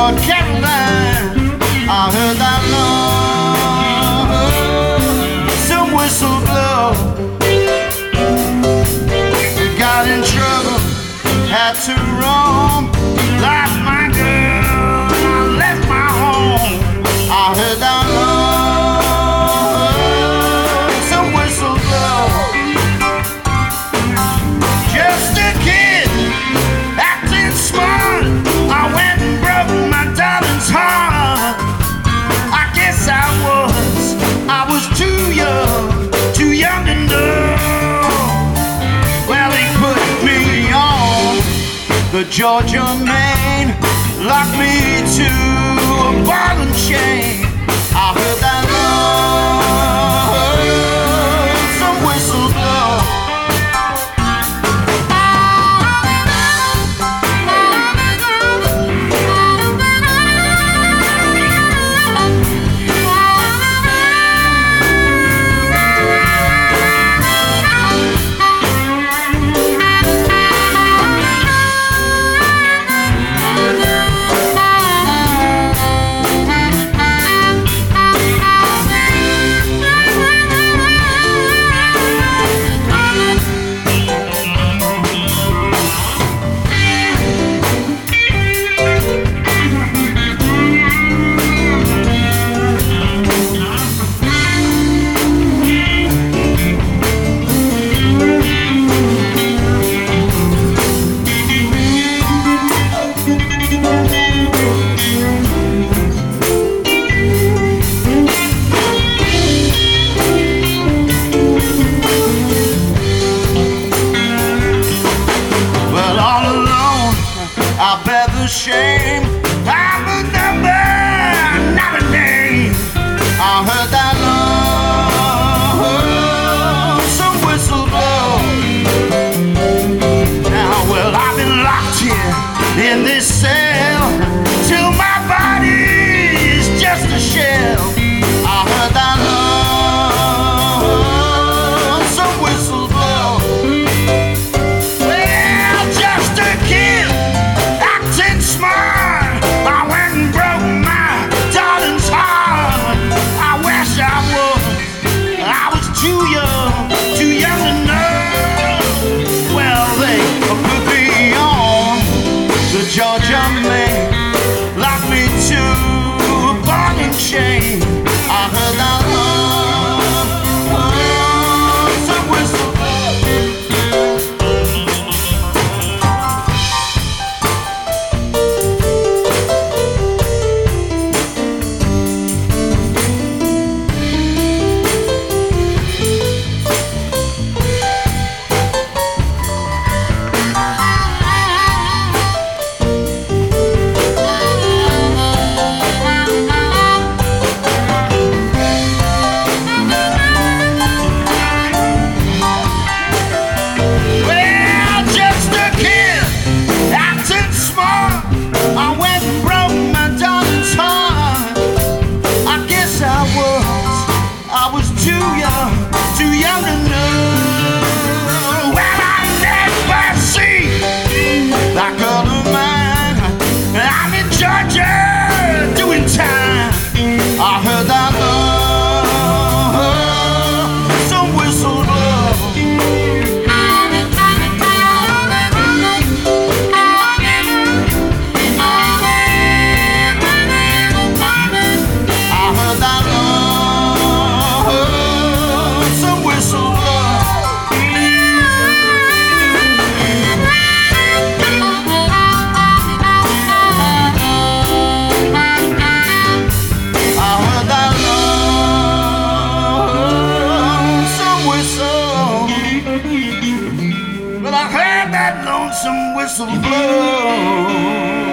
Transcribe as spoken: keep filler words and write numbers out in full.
Caroline, I heard that long some whistle blow. Got in trouble, had to roam. Lost my girl, I left my home. I heard that long some whistle blow. Just a kid, acting smart. I went and broke my darling's heart. I guess I was, I was too young, too young to know. Well, they put me on the Georgia Main, locked me to a ball and chain. I heard that love, some whistle blow. I bear the shame. I'm a number, not a name. I heard that love, some whistle blow. Now, well, I've been locked here in this cell till my body is just a shell. I heard that love, some whistle blow. Well, just a kid, smart. I went and broke my darling's heart. I wish I was, I was too young, too young to know. Well, they put me on the Georgia Main, locked me to a ball and chain. I heard that love, love, some whistle blow. I was too young, too young to know. Well, I never see that girl of mine. I'm in Georgia doing time. I heard that love, some whistle blow. I heard that love, some whistle blow. I heard that love, some whistle. But I heard that lonesome whistle blow.